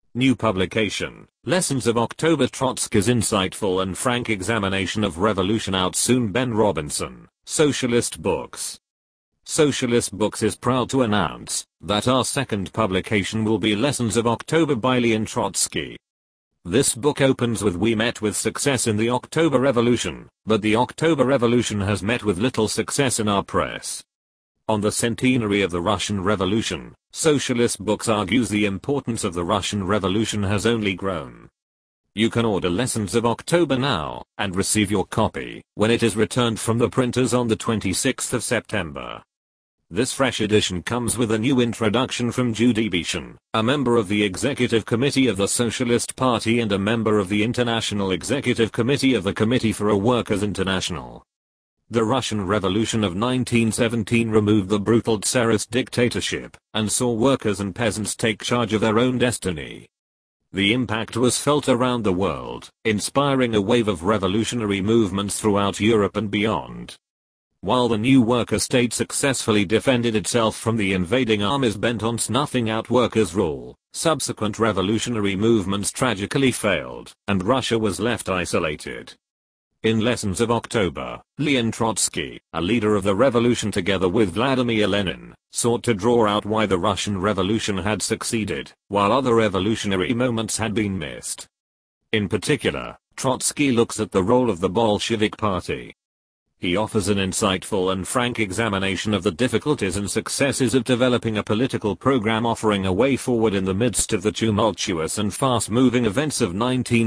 New publication, Lessons of October, Trotsky's insightful and frank examination of revolution, out soon. Ben Robinson, Socialist Books. Socialist Books is proud to announce that our second publication will be Lessons of October by Leon Trotsky. This book opens with "We met with success in the October Revolution, but the October Revolution has met with little success in our press." On the centenary of the Russian Revolution, Socialist Books argues the importance of the Russian Revolution has only grown. You can order Lessons of October now, and receive your copy when it is returned from the printers on the 26th of September. This fresh edition comes with a new introduction from Judy Beeshan, a member of the Executive Committee of the Socialist Party and a member of the International Executive Committee of the Committee for a Workers' International. The Russian Revolution of 1917 removed the brutal Tsarist dictatorship, and saw workers and peasants take charge of their own destiny. The impact was felt around the world, inspiring a wave of revolutionary movements throughout Europe and beyond. While the new worker state successfully defended itself from the invading armies bent on snuffing out workers' rule, subsequent revolutionary movements tragically failed, and Russia was left isolated. In Lessons of October, Leon Trotsky, a leader of the revolution together with Vladimir Lenin, sought to draw out why the Russian Revolution had succeeded, while other revolutionary moments had been missed. In particular, Trotsky looks at the role of the Bolshevik Party. He offers an insightful and frank examination of the difficulties and successes of developing a political program offering a way forward in the midst of the tumultuous and fast-moving events of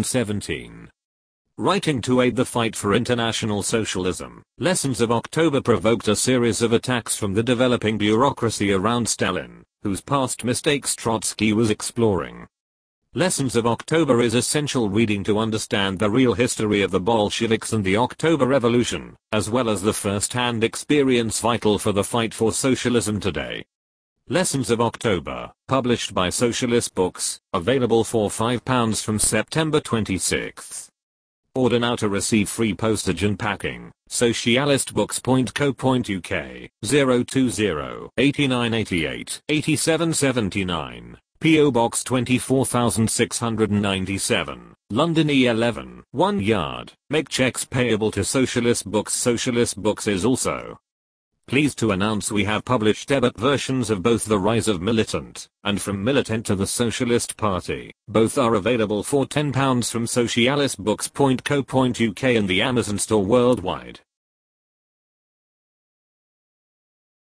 1917. Writing to aid the fight for international socialism, Lessons of October provoked a series of attacks from the developing bureaucracy around Stalin, whose past mistakes Trotsky was exploring. Lessons of October is essential reading to understand the real history of the Bolsheviks and the October Revolution, as well as the first-hand experience vital for the fight for socialism today. Lessons of October, published by Socialist Books, available for £5 from September 26th. Order now to receive free postage and packing. Socialistbooks.co.uk, 020 8988 8779. P.O. Box 24697, London E11, 1 yard. Make checks payable to Socialist Books. Socialist Books is also pleased to announce we have published debut versions of both The Rise of Militant and From Militant to the Socialist Party. Both are available for £10 from socialistbooks.co.uk and the Amazon store worldwide.